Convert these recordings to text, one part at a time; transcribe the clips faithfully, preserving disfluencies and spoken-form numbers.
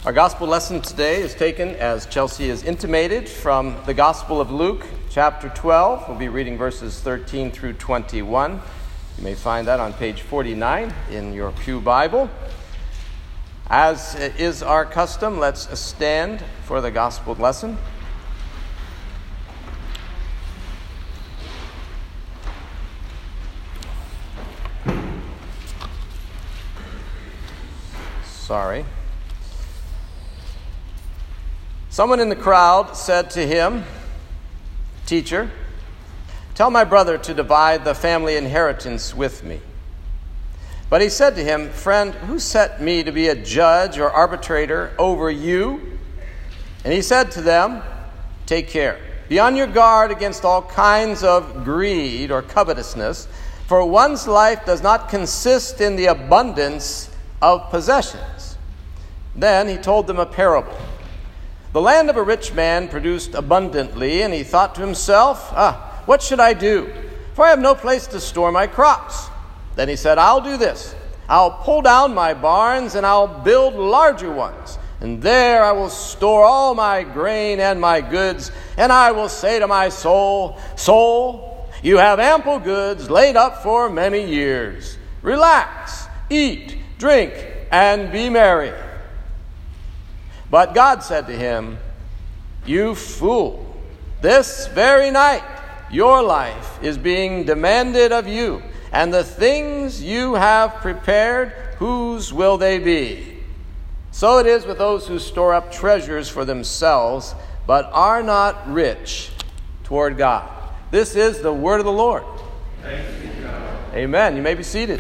Our gospel lesson today is taken, as Chelsea has intimated, from the Gospel of Luke, chapter twelve. We'll be reading verses thirteen through twenty-one. You may find that on page forty-nine in your pew Bible. As is our custom, let's stand for the gospel lesson. Sorry. Someone in the crowd said to him, "Teacher, tell my brother to divide the family inheritance with me." But he said to him, "Friend, who set me to be a judge or arbitrator over you?" And he said to them, "Take care. Be on your guard against all kinds of greed or covetousness, for one's life does not consist in the abundance of possessions." Then he told them a parable. The land of a rich man produced abundantly, and he thought to himself, "Ah, what should I do? For I have no place to store my crops." Then he said, "I'll do this. I'll pull down my barns, and I'll build larger ones. And there I will store all my grain and my goods. And I will say to my soul, 'Soul, you have ample goods laid up for many years. Relax, eat, drink, and be merry.' But God said to him, 'You fool, this very night your life is being demanded of you, and the things you have prepared, whose will they be? So it is with those who store up treasures for themselves, but are not rich toward God.'" This is the word of the Lord. Thanks be to God. Amen. You may be seated.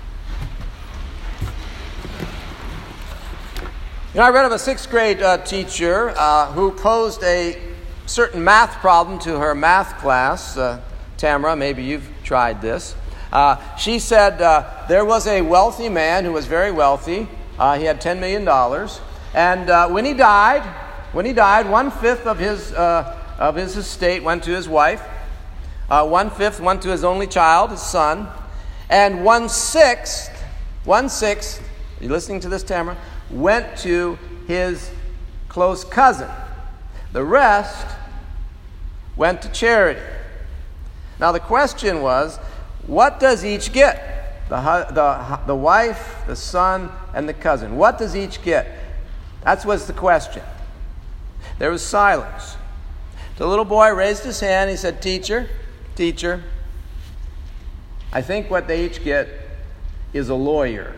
You know, I read of a sixth grade uh, teacher uh, who posed a certain math problem to her math class. Uh, Tamara, maybe you've tried this. Uh, she said uh, there was a wealthy man who was very wealthy. Uh, he had ten million dollars. And uh, when he died, when he died, one-fifth of his, uh, of his estate went to his wife. Uh, one-fifth went to his only child, his son. And one-sixth, one-sixth, are you listening to this, Tamara? Went to his close cousin. The rest went to charity. Now the question was, what does each get? The, the, the wife, the son, and the cousin. What does each get? That was the question. There was silence. The little boy raised his hand. He said, "Teacher, teacher, I think what they each get is a lawyer."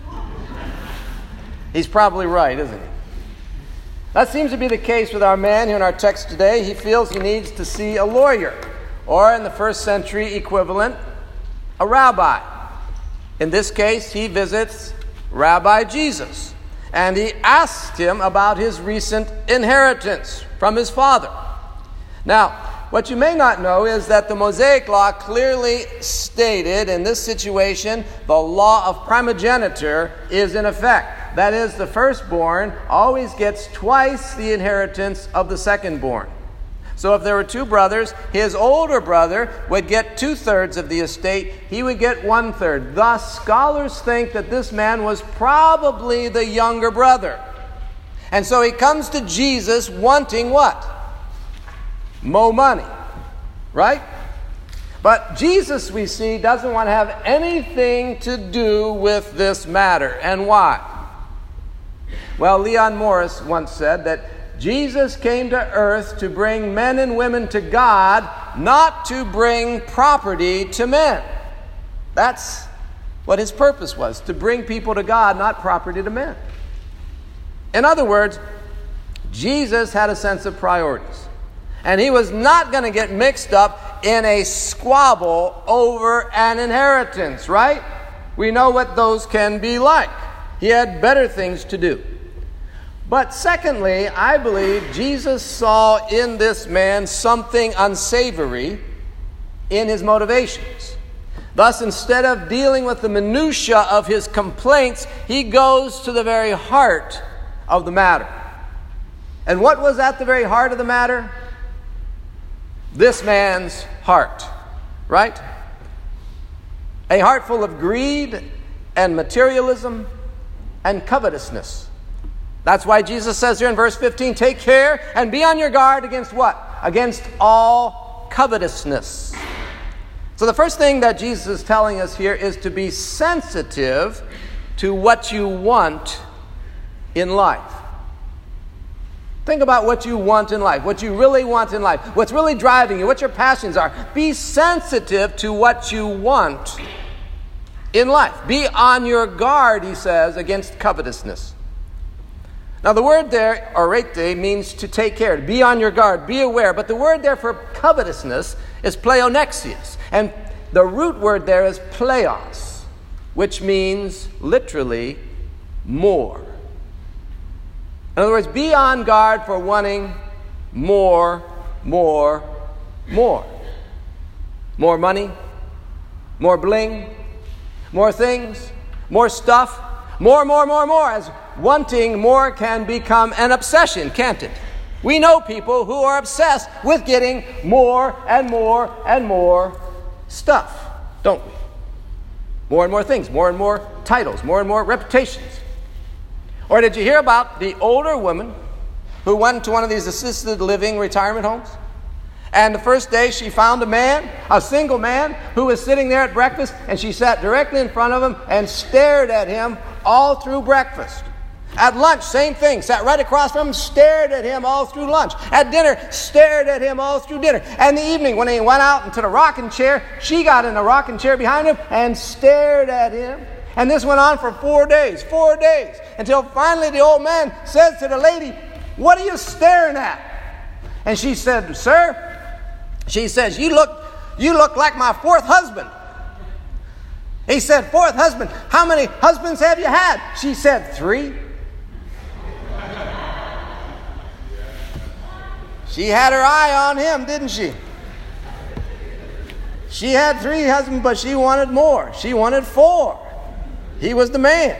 He's probably right, isn't he? That seems to be the case with our man here in our text today. He feels he needs to see a lawyer, or in the first century equivalent, a rabbi. In this case, he visits Rabbi Jesus, and he asks him about his recent inheritance from his father. Now, what you may not know is that the Mosaic Law clearly stated in this situation the law of primogeniture is in effect. That is, the firstborn always gets twice the inheritance of the secondborn. So if there were two brothers, his older brother would get two-thirds of the estate. He would get one-third. Thus, scholars think that this man was probably the younger brother. And so he comes to Jesus wanting what? More money, right? But Jesus, we see, doesn't want to have anything to do with this matter. And why? Well, Leon Morris once said that Jesus came to earth to bring men and women to God, not to bring property to men. That's what his purpose was, to bring people to God, not property to men. In other words, Jesus had a sense of priorities. And he was not going to get mixed up in a squabble over an inheritance, right? We know what those can be like. He had better things to do. But secondly, I believe Jesus saw in this man something unsavory in his motivations. Thus, instead of dealing with the minutia of his complaints, he goes to the very heart of the matter. And what was at the very heart of the matter? This man's heart, right? A heart full of greed and materialism and covetousness. That's why Jesus says here in verse fifteen, take care and be on your guard against what? Against all covetousness. So the first thing that Jesus is telling us here is to be sensitive to what you want in life. Think about what you want in life, what you really want in life, what's really driving you, what your passions are. Be sensitive to what you want in life. Be on your guard, he says, against covetousness. Now the word there, orete, means to take care, to be on your guard, be aware. But the word there for covetousness is pleonexius. And the root word there is pleos, which means literally more. In other words, be on guard for wanting more, more, more. More money, more bling, more things, more stuff, more, more, more, more. As wanting more can become an obsession, can't it? We know people who are obsessed with getting more and more and more stuff, don't we? More and more things, more and more titles, more and more reputations. Or did you hear about the older woman who went to one of these assisted living retirement homes? And the first day she found a man, a single man, who was sitting there at breakfast, and she sat directly in front of him and stared at him all through breakfast. At lunch, same thing. Sat right across from him, stared at him all through lunch. At dinner, stared at him all through dinner. And in the evening, when he went out into the rocking chair, she got in the rocking chair behind him and stared at him. And this went on for four days, four days, until finally the old man says to the lady, "What are you staring at?" And she said, "Sir," she says, you look, you look like my fourth husband." He said, "Fourth husband? How many husbands have you had?" She said, "Three." She had her eye on him, didn't she? She had three husbands, but she wanted more. She wanted four. He was the man.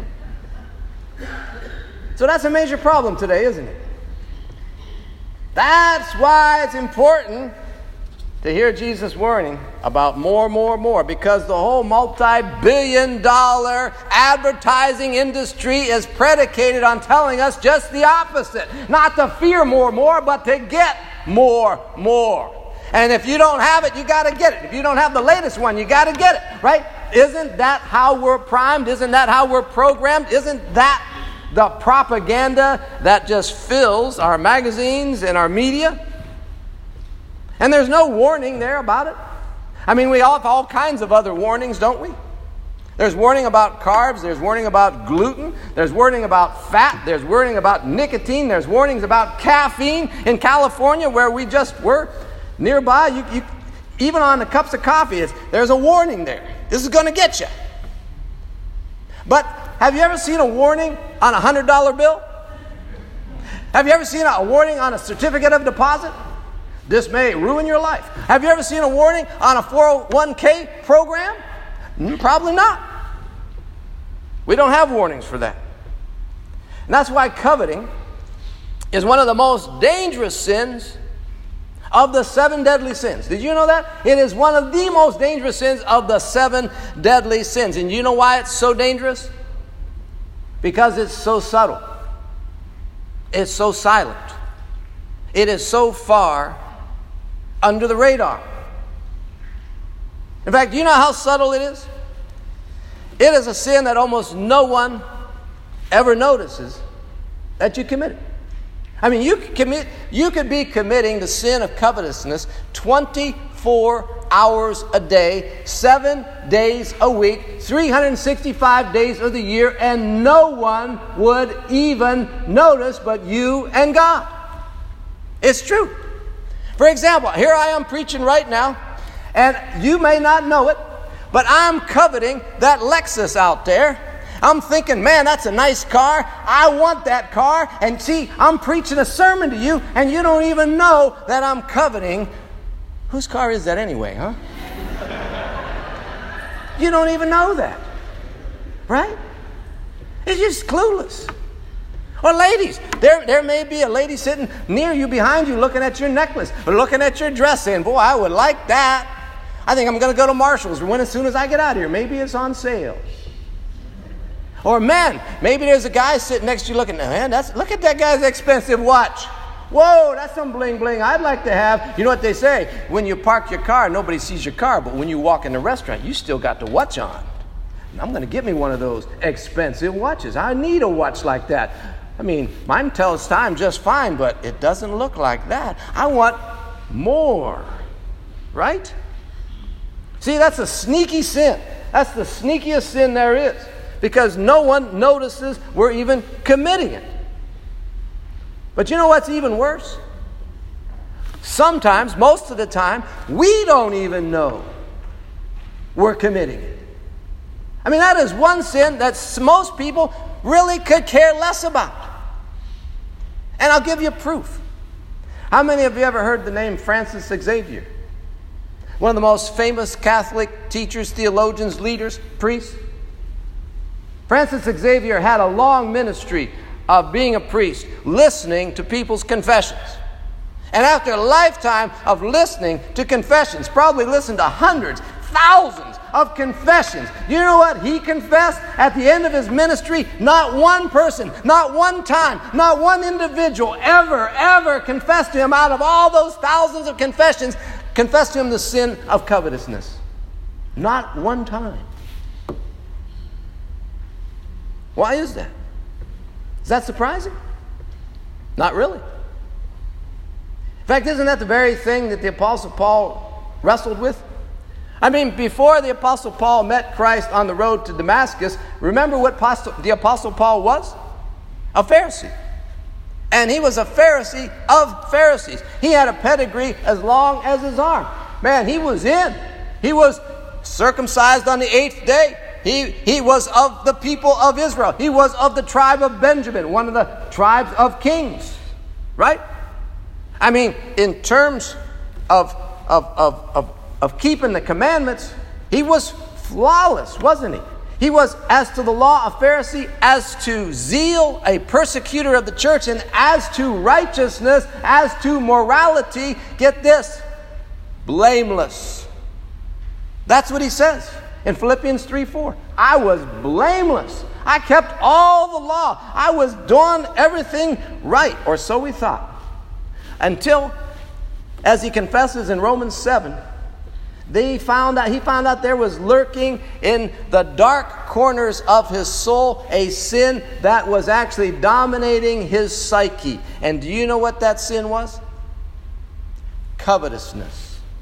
So that's a major problem today, isn't it? That's why it's important to hear Jesus' warning about more, more, more, because the whole multi-billion dollar advertising industry is predicated on telling us just the opposite. Not to fear more, more, but to get more, more. And if you don't have it, you got to get it. If you don't have the latest one, you got to get it, right? Isn't that how we're primed? Isn't that how we're programmed? Isn't that the propaganda that just fills our magazines and our media? And there's no warning there about it. I mean, we all have all kinds of other warnings, don't we? There's warning about carbs. There's warning about gluten. There's warning about fat. There's warning about nicotine. There's warnings about caffeine. In California, where we just were nearby, you, you, even on the cups of coffee, it's, there's a warning there. This is going to get you. But have you ever seen a warning on a one hundred dollar bill? Have you ever seen a warning on a certificate of deposit? This may ruin your life. Have you ever seen a warning on a four oh one k program? Mm, probably not. We don't have warnings for that. And that's why coveting is one of the most dangerous sins of the seven deadly sins. Did you know that? It is one of the most dangerous sins of the seven deadly sins. And you know why it's so dangerous? Because it's so subtle. It's so silent. It is so far under the radar. In fact, do you know how subtle it is? It is a sin that almost no one ever notices that you committed. I mean, you could commit, you could be committing the sin of covetousness twenty-four hours a day, seven days a week, three hundred sixty-five days of the year, and no one would even notice but you and God. It's true. For example, here I am preaching right now, and you may not know it, but I'm coveting that Lexus out there. I'm thinking, man, that's a nice car. I want that car. And see, I'm preaching a sermon to you, and you don't even know that I'm coveting. Whose car is that anyway, huh? You don't even know that. Right? It's just clueless. Or ladies, there, there may be a lady sitting near you, behind you, looking at your necklace, or looking at your dress, saying, boy, I would like that. I think I'm going to go to Marshall's when as soon as I get out of here. Maybe it's on sale. Or men, maybe there's a guy sitting next to you looking, man, that's, look at that guy's expensive watch. Whoa, that's some bling bling I'd like to have. You know what they say? When you park your car, nobody sees your car. But when you walk in the restaurant, you still got the watch on. And I'm going to get me one of those expensive watches. I need a watch like that. I mean, mine tells time just fine, but it doesn't look like that. I want more. Right? See, that's a sneaky sin. That's the sneakiest sin there is. Because no one notices we're even committing it. But you know what's even worse? Sometimes, most of the time, we don't even know we're committing it. I mean, that is one sin that most people really could care less about. And I'll give you proof. How many of you ever heard the name Francis Xavier? One of the most famous Catholic teachers, theologians, leaders, priests. Francis Xavier had a long ministry of being a priest, listening to people's confessions. And after a lifetime of listening to confessions, probably listened to hundreds, thousands of confessions. You know what he confessed at the end of his ministry? Not one person, not one time, not one individual ever, ever confessed to him out of all those thousands of confessions, confessed to him the sin of covetousness. Not one time. Why is that? Is that surprising? Not really. In fact, isn't that the very thing that the Apostle Paul wrestled with? I mean, before the Apostle Paul met Christ on the road to Damascus, remember what the Apostle Paul was? A Pharisee. And he was a Pharisee of Pharisees. He had a pedigree as long as his arm. Man, he was in. He was circumcised on the eighth day. He, he was of the people of Israel. He was of the tribe of Benjamin, one of the tribes of kings. Right? I mean, in terms of, of, of, of, of keeping the commandments, he was flawless, wasn't he? He was, as to the law, a Pharisee, as to zeal, a persecutor of the church, and as to righteousness, as to morality, get this, blameless. That's what he says in Philippians three four. I was blameless. I kept all the law. I was doing everything right, or so we thought. Until, as he confesses in Romans seven, they found out, he found out there was lurking in the dark corners of his soul a sin that was actually dominating his psyche. And do you know what that sin was? Covetousness.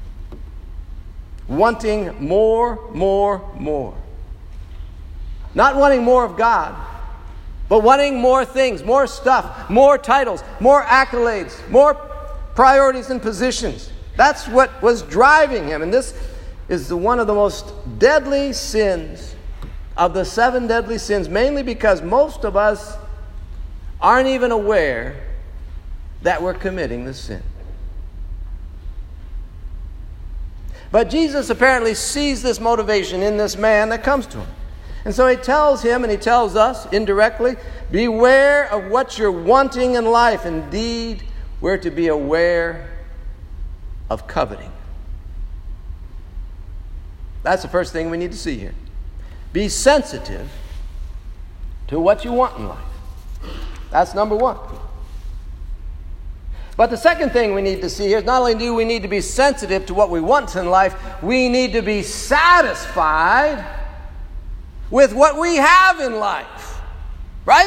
Wanting more, more, more. Not wanting more of God, but wanting more things, more stuff, more titles, more accolades, more priorities and positions. That's what was driving him. And this is the, one of the most deadly sins of the seven deadly sins, mainly because most of us aren't even aware that we're committing the sin. But Jesus apparently sees this motivation in this man that comes to him. And so he tells him, and he tells us indirectly, beware of what you're wanting in life. Indeed, we're to be aware of coveting. That's the first thing we need to see here. Be sensitive to what you want in life. That's number one. But the second thing we need to see here is not only do we need to be sensitive to what we want in life, we need to be satisfied with what we have in life. Right?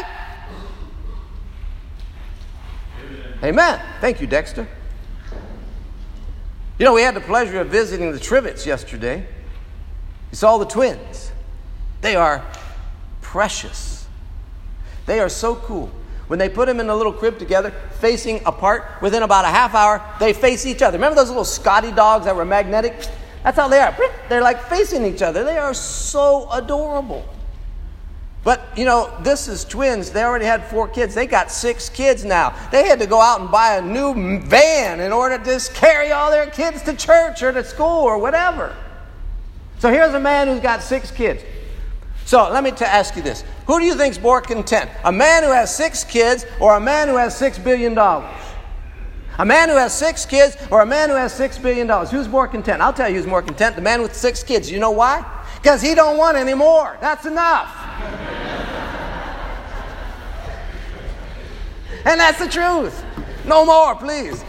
Amen. Amen. Thank you, Dexter. You know, we had the pleasure of visiting the Trivets yesterday. You saw the twins. They are precious. They are so cool. When they put them in a little crib together, facing apart, within about a half hour, they face each other. Remember those little Scotty dogs that were magnetic? That's how they are. They're like facing each other. They are so adorable. But, you know, this is twins. They already had four kids. They got six kids now. They had to go out and buy a new van in order to just carry all their kids to church or to school or whatever. So here's a man who's got six kids. So let me t- ask you this. Who do you think's more content? A man who has six kids or a man who has six billion dollars? A man who has six kids or a man who has six billion dollars? Who's more content? I'll tell you who's more content. The man with six kids. You know why? Because he don't want any more. That's enough. And that's the truth. No more, please.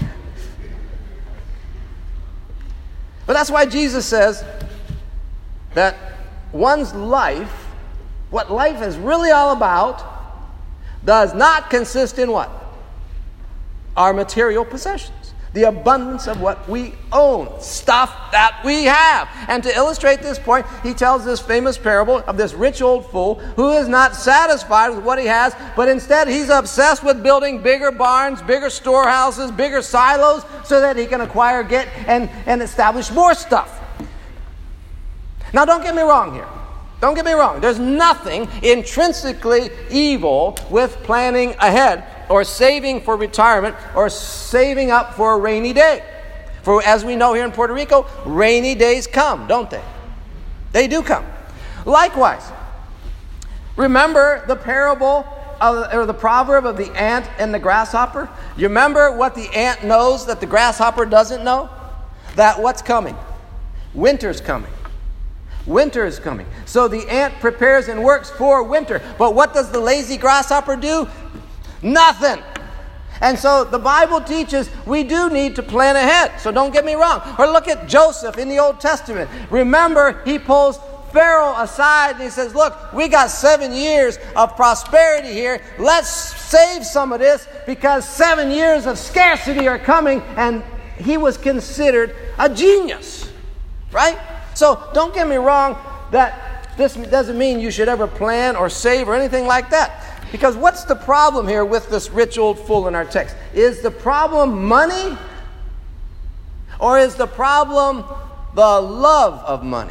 But that's why Jesus says that one's life, what life is really all about, does not consist in what? Our material possessions. The abundance of what we own, stuff that we have. And to illustrate this point, he tells this famous parable of this rich old fool who is not satisfied with what he has, but instead he's obsessed with building bigger barns, bigger storehouses, bigger silos, so that he can acquire, get, and, and establish more stuff. Now don't get me wrong here. Don't get me wrong. There's nothing intrinsically evil with planning ahead, or saving for retirement, or saving up for a rainy day. For as we know here in Puerto Rico, rainy days come, don't they? They do come. Likewise, remember the parable of, or the proverb of the ant and the grasshopper? You remember what the ant knows that the grasshopper doesn't know? That what's coming? Winter's coming. Winter is coming. So the ant prepares and works for winter. But what does the lazy grasshopper do? Nothing. And so the Bible teaches we do need to plan ahead. So don't get me wrong. Or look at Joseph in the Old Testament. Remember, he pulls Pharaoh aside and he says, look, we got seven years of prosperity here. Let's save some of this because seven years of scarcity are coming. And he was considered a genius. Right? So don't get me wrong that this doesn't mean you should ever plan or save or anything like that. Because what's the problem here with this rich old fool in our text? Is the problem money? Or is the problem the love of money?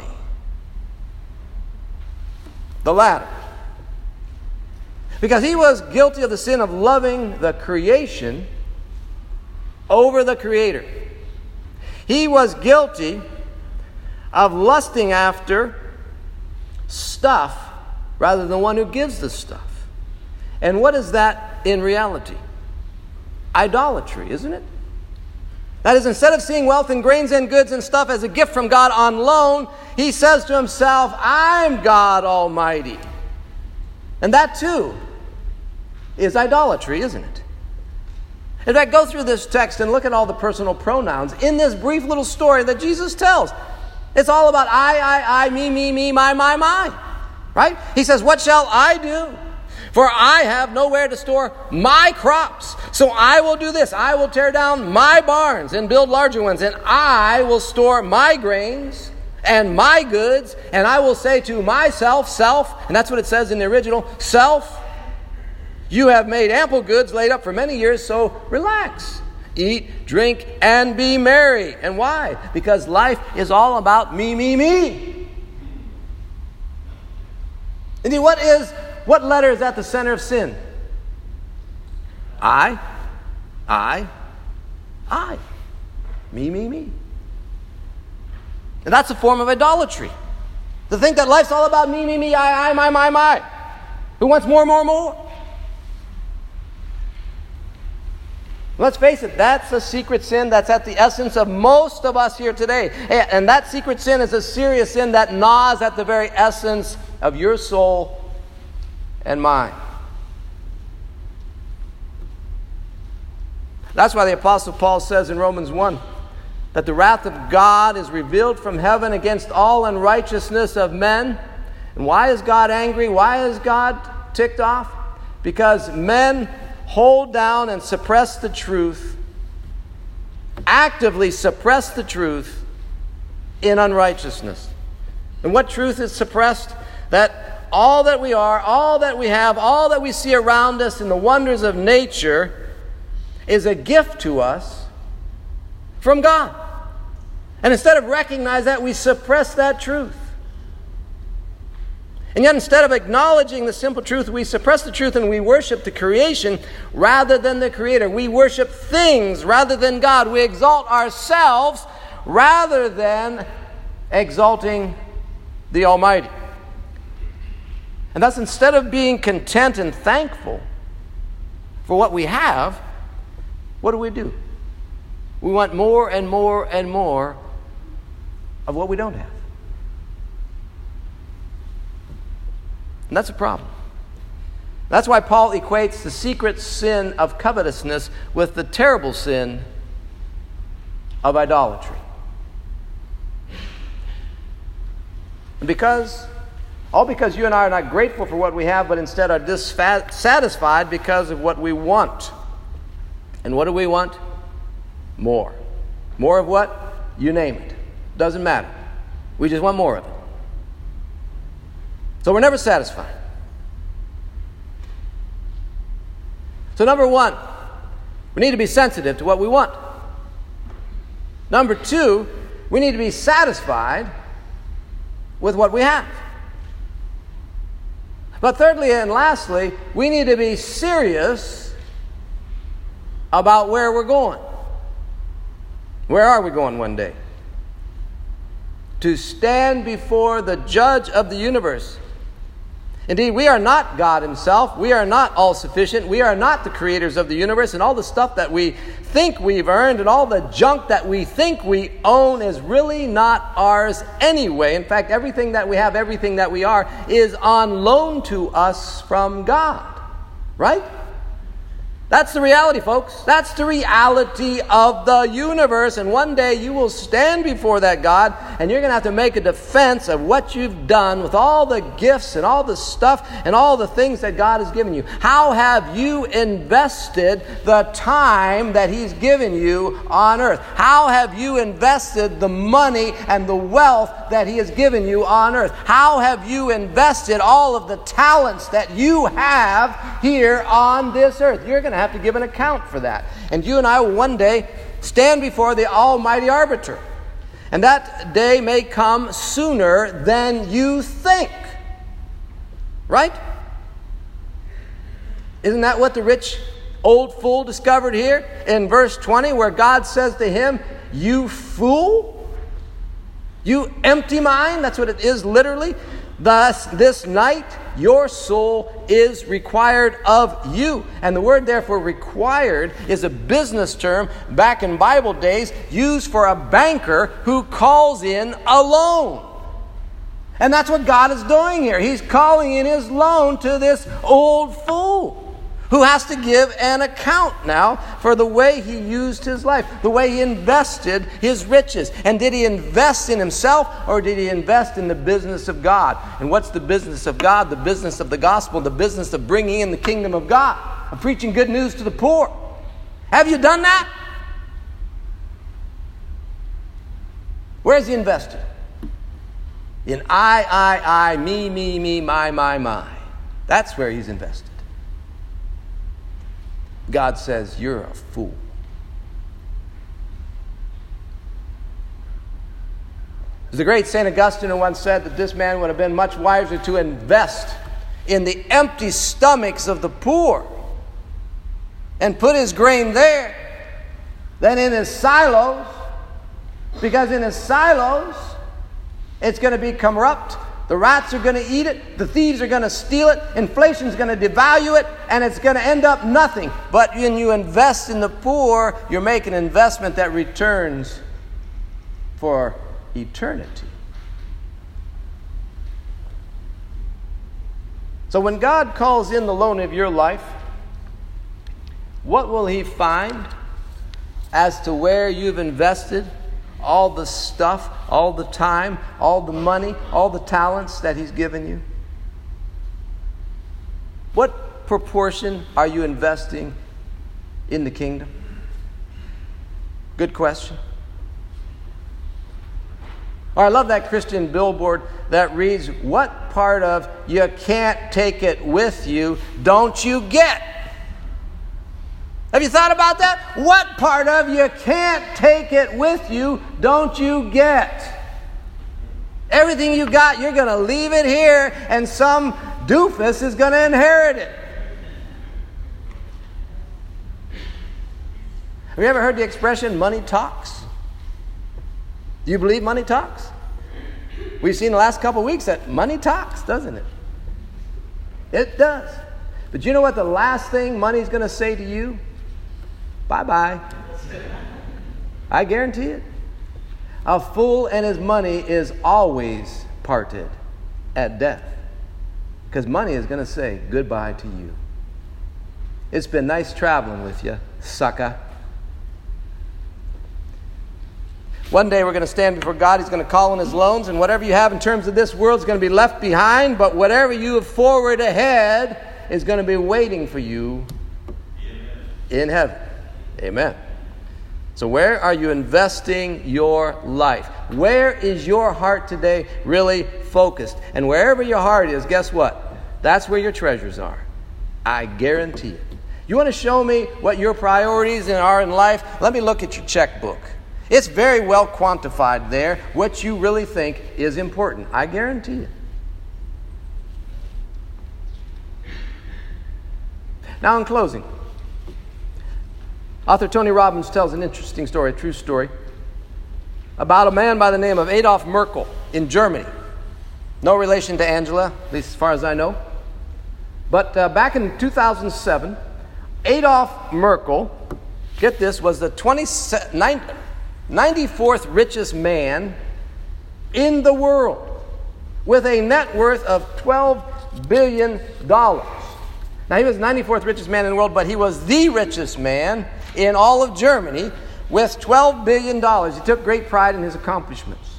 The latter. Because he was guilty of the sin of loving the creation over the Creator. He was guilty of lusting after stuff rather than the one who gives the stuff. And what is that in reality? Idolatry, isn't it? That is, instead of seeing wealth and grains and goods and stuff as a gift from God on loan, he says to himself, I'm God Almighty. And that too is idolatry, isn't it? In fact, go through this text and look at all the personal pronouns in this brief little story that Jesus tells. It's all about I, I, I, me, me, me, my, my, my. Right? He says, what shall I do? For I have nowhere to store my crops. So I will do this. I will tear down my barns and build larger ones. And I will store my grains and my goods. And I will say to myself, self, and that's what it says in the original, self, you have made ample goods laid up for many years, so relax. Eat, drink, and be merry. And why? Because life is all about me, me, me. Indeed, what is, what letter is at the center of sin? I, I, I. Me, me, me. And that's a form of idolatry. To think that life's all about me, me, me, I, I, my, my, my. Who wants more, more, more? Let's face it, that's a secret sin that's at the essence of most of us here today. And that secret sin is a serious sin that gnaws at the very essence of your soul and mine. That's why the Apostle Paul says in Romans one that the wrath of God is revealed from heaven against all unrighteousness of men. And why is God angry? Why is God ticked off? Because men hold down and suppress the truth, actively suppress the truth in unrighteousness. And what truth is suppressed? That all that we are, all that we have, all that we see around us in the wonders of nature is a gift to us from God. And instead of recognize that, we suppress that truth. And yet instead of acknowledging the simple truth, we suppress the truth and we worship the creation rather than the Creator. We worship things rather than God. We exalt ourselves rather than exalting the Almighty. And thus, instead of being content and thankful for what we have, what do we do? We want more and more and more of what we don't have. And that's a problem. That's why Paul equates the secret sin of covetousness with the terrible sin of idolatry. Because, all because you and I are not grateful for what we have, but instead are dissatisfied because of what we want. And what do we want? More. More of what? You name it. Doesn't matter. We just want more of it. So we're never satisfied. So number one, we need to be sensitive to what we want. Number two, we need to be satisfied with what we have. But thirdly and lastly, we need to be serious about where we're going. Where are we going one day? To stand before the judge of the universe. Indeed, we are not God himself. We are not all-sufficient. We are not the creators of the universe. And all the stuff that we think we've earned and all the junk that we think we own is really not ours anyway. In fact, everything that we have, everything that we are, is on loan to us from God. Right? That's the reality, folks. That's the reality of the universe. And one day you will stand before that God and you're going to have to make a defense of what you've done with all the gifts and all the stuff and all the things that God has given you. How have you invested the time that he's given you on earth? How have you invested the money and the wealth that he has given you on earth? How have you invested all of the talents that you have here on this earth? You're going to have to give an account for that. And you and I will one day stand before the Almighty Arbiter. And that day may come sooner than you think. Right? Isn't that what the rich old fool discovered here in verse twenty, where God says to him, "You fool, you empty mind." That's what it is literally. "Thus, this night, your soul is required of you." And the word, therefore, required is a business term back in Bible days used for a banker who calls in a loan. And that's what God is doing here. He's calling in his loan to this old fool who has to give an account now for the way he used his life, the way he invested his riches. And did he invest in himself, or did he invest in the business of God? And what's the business of God? The business of the gospel, the business of bringing in the kingdom of God, of preaching good news to the poor. Have you done that? Where has he invested? In I, I, I, me, me, me, my, my, my. That's where he's invested. God says, "You're a fool." The great Saint Augustine once said that this man would have been much wiser to invest in the empty stomachs of the poor and put his grain there than in his silos, because in his silos it's going to be corrupt. The rats are going to eat it. The thieves are going to steal it. Inflation's going to devalue it. And it's going to end up nothing. But when you invest in the poor, you're making an investment that returns for eternity. So when God calls in the loan of your life, what will he find as to where you've invested all the stuff, all the time, all the money, all the talents that he's given you? What proportion are you investing in the kingdom? Good question. Or I love that Christian billboard that reads, "What part of you can't take it with you don't you get?" Have you thought about that? What part of you can't take it with you don't you get? Everything you got, you're going to leave it here, and some doofus is going to inherit it. Have you ever heard the expression, money talks? Do you believe money talks? We've seen the last couple of weeks that money talks, doesn't it? It does. But you know what the last thing money's going to say to you? Bye-bye. I guarantee it. A fool and his money is always parted at death. Because money is going to say goodbye to you. It's been nice traveling with you, sucker. One day we're going to stand before God. He's going to call on his loans, and whatever you have in terms of this world is going to be left behind, but whatever you have forward ahead is going to be waiting for you in heaven. Amen. So where are you investing your life? Where is your heart today really focused? And wherever your heart is, guess what? That's where your treasures are. I guarantee it. You want to show me what your priorities are in life? Let me look at your checkbook. It's very well quantified there, what you really think is important. I guarantee it. Now in closing, author Tony Robbins tells an interesting story, a true story, about a man by the name of Adolf Merkel in Germany. No relation to Angela, at least as far as I know. But uh, back in two thousand seven, Adolf Merkel, get this, was the ninety-fourth richest man in the world with a net worth of twelve billion dollars. Now, he was the ninety-fourth richest man in the world, but he was the richest man in all of Germany with twelve billion dollars. He took great pride in his accomplishments.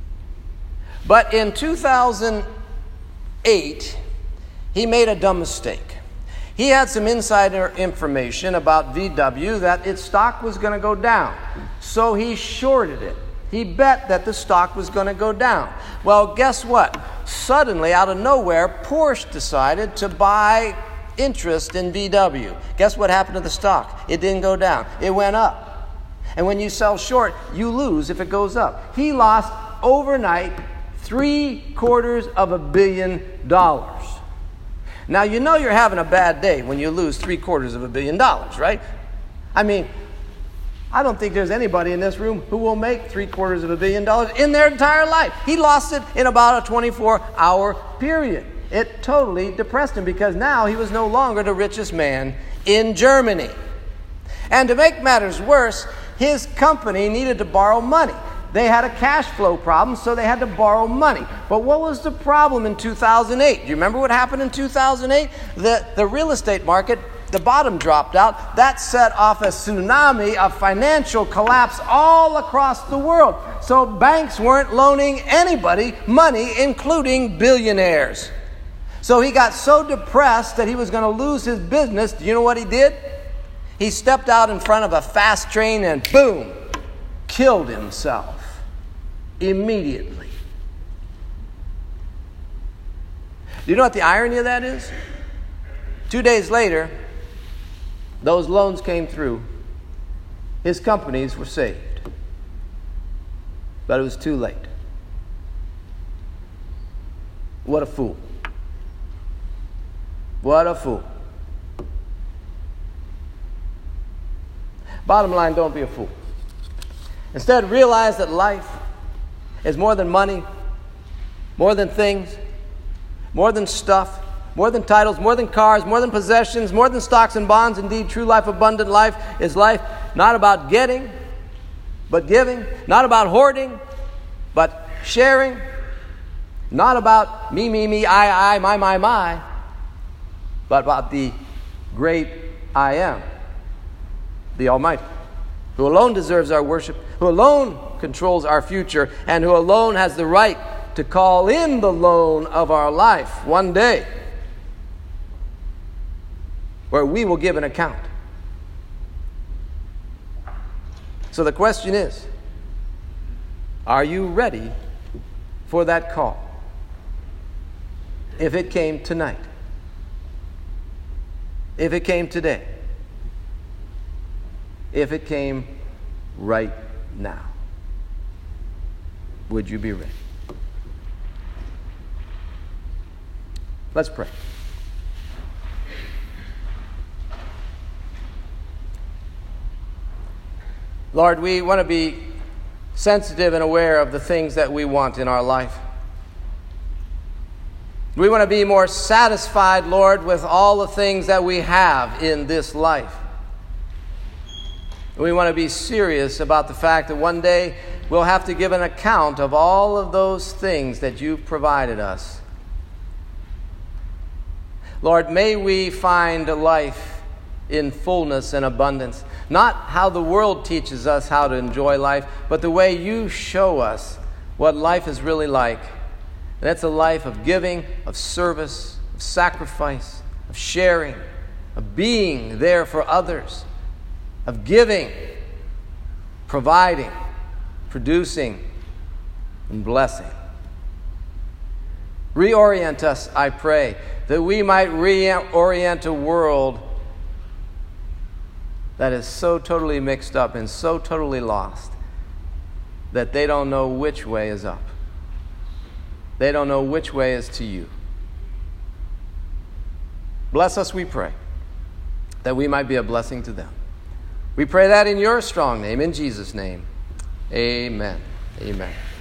But in two thousand eight, he made a dumb mistake. He had some insider information about V W that its stock was going to go down. So he shorted it. He bet that the stock was going to go down. Well, guess what? Suddenly, out of nowhere, Porsche decided to buy interest in V W. Guess what happened to the stock? It didn't go down. It went up. And when you sell short, you lose if it goes up. He lost overnight three quarters of a billion dollars. Now, you know you're having a bad day when you lose three quarters of a billion dollars, right? I mean, I don't think there's anybody in this room who will make three quarters of a billion dollars in their entire life. He lost it in about a twenty-four hour period. It totally depressed him because now he was no longer the richest man in Germany. And to make matters worse, his company needed to borrow money. They had a cash flow problem, so they had to borrow money. But what was the problem in two thousand eight? Do you remember what happened in two thousand eight? The, the real estate market, the bottom dropped out. That set off a tsunami of financial collapse all across the world. So banks weren't loaning anybody money, including billionaires. So he got so depressed that he was going to lose his business. Do you know what he did? He stepped out in front of a fast train and boom, killed himself immediately. Do you know what the irony of that is? Two days later, those loans came through. His companies were saved. But it was too late. What a fool. What a fool. Bottom line, don't be a fool. Instead, realize that life is more than money, more than things, more than stuff, more than titles, more than cars, more than possessions, more than stocks and bonds. Indeed, true life, abundant life, is life not about getting, but giving, not about hoarding, but sharing, not about me, me, me, I, I, my, my, my, but about the great I am, the Almighty, who alone deserves our worship, who alone controls our future, and who alone has the right to call in the loan of our life one day, where we will give an account. So the question is, are you ready for that call? If it came tonight, if it came today, if it came right now, would you be ready? Let's pray. Lord, we want to be sensitive and aware of the things that we want in our life. We want to be more satisfied, Lord, with all the things that we have in this life. We want to be serious about the fact that one day we'll have to give an account of all of those things that you've provided us. Lord, may we find life in fullness and abundance. Not how the world teaches us how to enjoy life, but the way you show us what life is really like. And that's a life of giving, of service, of sacrifice, of sharing, of being there for others, of giving, providing, producing, and blessing. Reorient us, I pray, that we might reorient a world that is so totally mixed up and so totally lost that they don't know which way is up. They don't know which way is to you. Bless us, we pray, that we might be a blessing to them. We pray that in your strong name, in Jesus' name. Amen. Amen.